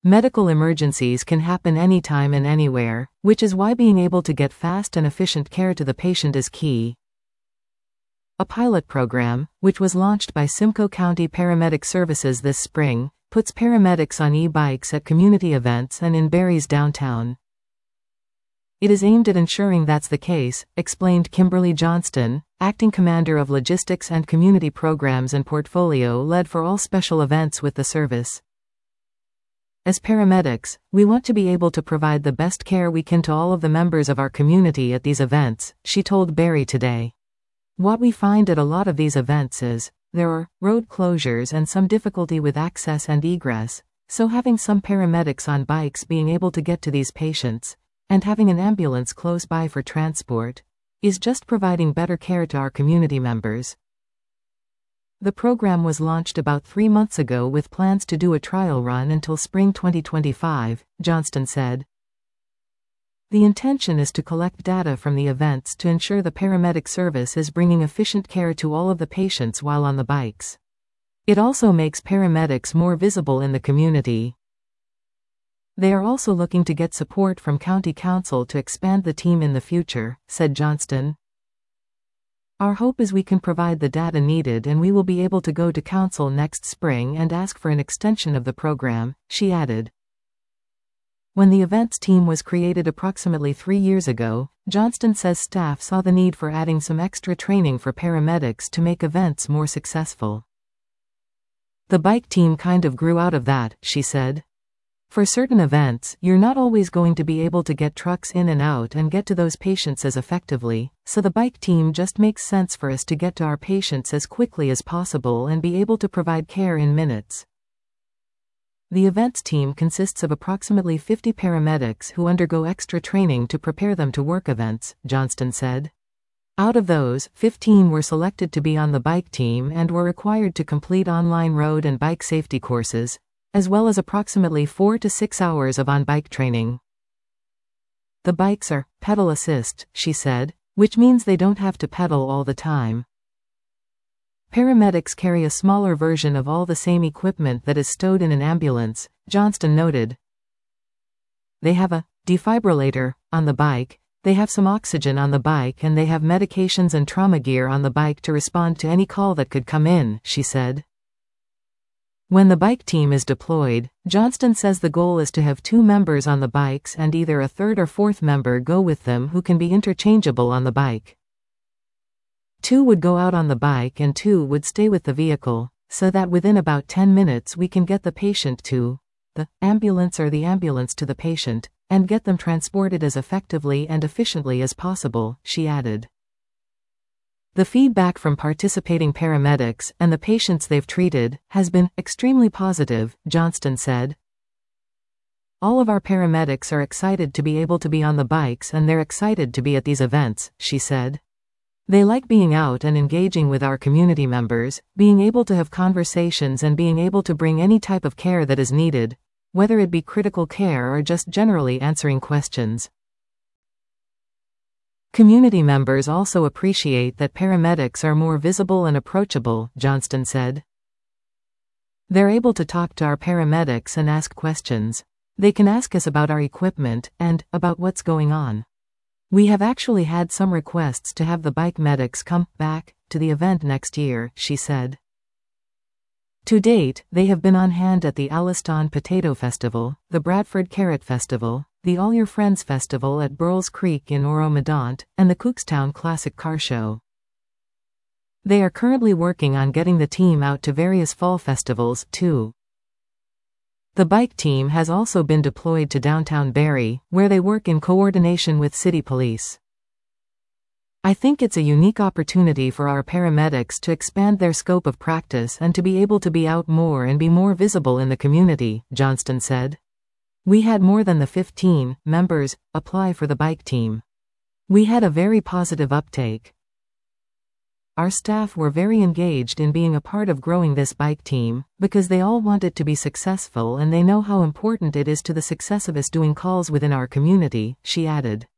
Medical emergencies can happen anytime and anywhere, which is why being able to get fast and efficient care to the patient is key. A pilot program, which was launched by Simcoe County Paramedic Services this spring, puts paramedics on e-bikes at community events and in Barrie's downtown. It is aimed at ensuring that's the case, explained Kimberly Johnston, acting commander of logistics and community programs and portfolio lead for all special events with the service. As paramedics, we want to be able to provide the best care we can to all of the members of our community at these events, she told Barrie Today. What we find at a lot of these events is, there are road closures and some difficulty with access and egress, so having some paramedics on bikes being able to get to these patients, and having an ambulance close by for transport, is just providing better care to our community members. The program was launched about 3 months ago with plans to do a trial run until spring 2025, Johnston said. The intention is to collect data from the events to ensure the paramedic service is bringing efficient care to all of the patients while on the bikes. It also makes paramedics more visible in the community. They are also looking to get support from County Council to expand the team in the future, said Johnston. Our hope is we can provide the data needed and we will be able to go to Council next spring and ask for an extension of the program, she added. When the events team was created approximately 3 years ago, Johnston says staff saw the need for adding some extra training for paramedics to make events more successful. The bike team kind of grew out of that, she said. For certain events, you're not always going to be able to get trucks in and out and get to those patients as effectively, so the bike team just makes sense for us to get to our patients as quickly as possible and be able to provide care in minutes. The events team consists of approximately 50 paramedics who undergo extra training to prepare them to work events, Johnston said. Out of those, 15 were selected to be on the bike team and were required to complete online road and bike safety courses, as well as approximately 4 to 6 hours of on-bike training. The bikes are pedal assist, she said, which means they don't have to pedal all the time. Paramedics carry a smaller version of all the same equipment that is stowed in an ambulance, Johnston noted. They have a defibrillator on the bike, they have some oxygen on the bike, and they have medications and trauma gear on the bike to respond to any call that could come in, she said. When the bike team is deployed, Johnston says the goal is to have 2 members on the bikes and either a 3rd or 4th member go with them who can be interchangeable on the bike. 2 would go out on the bike and 2 would stay with the vehicle, so that within about 10 minutes we can get the patient to the ambulance or the ambulance to the patient, and get them transported as effectively and efficiently as possible, she added. The feedback from participating paramedics and the patients they've treated has been extremely positive, Johnston said. All of our paramedics are excited to be able to be on the bikes and they're excited to be at these events, she said. They like being out and engaging with our community members, being able to have conversations and being able to bring any type of care that is needed, whether it be critical care or just generally answering questions. Community members also appreciate that paramedics are more visible and approachable, Johnston said. They're able to talk to our paramedics and ask questions. They can ask us about our equipment and about what's going on. We have actually had some requests to have the bike medics come back to the event next year, she said. To date, they have been on hand at the Alliston Potato Festival, the Bradford Carrot Festival, the All Your Friends Festival at Burles Creek in Oro-Medonte, and the Cookstown Classic Car Show. They are currently working on getting the team out to various fall festivals, too. The bike team has also been deployed to downtown Barrie, where they work in coordination with city police. I think it's a unique opportunity for our paramedics to expand their scope of practice and to be able to be out more and be more visible in the community, Johnston said. We had more than the 15 members apply for the bike team. We had a very positive uptake. Our staff were very engaged in being a part of growing this bike team, because they all want it to be successful and they know how important it is to the success of us doing calls within our community, she added.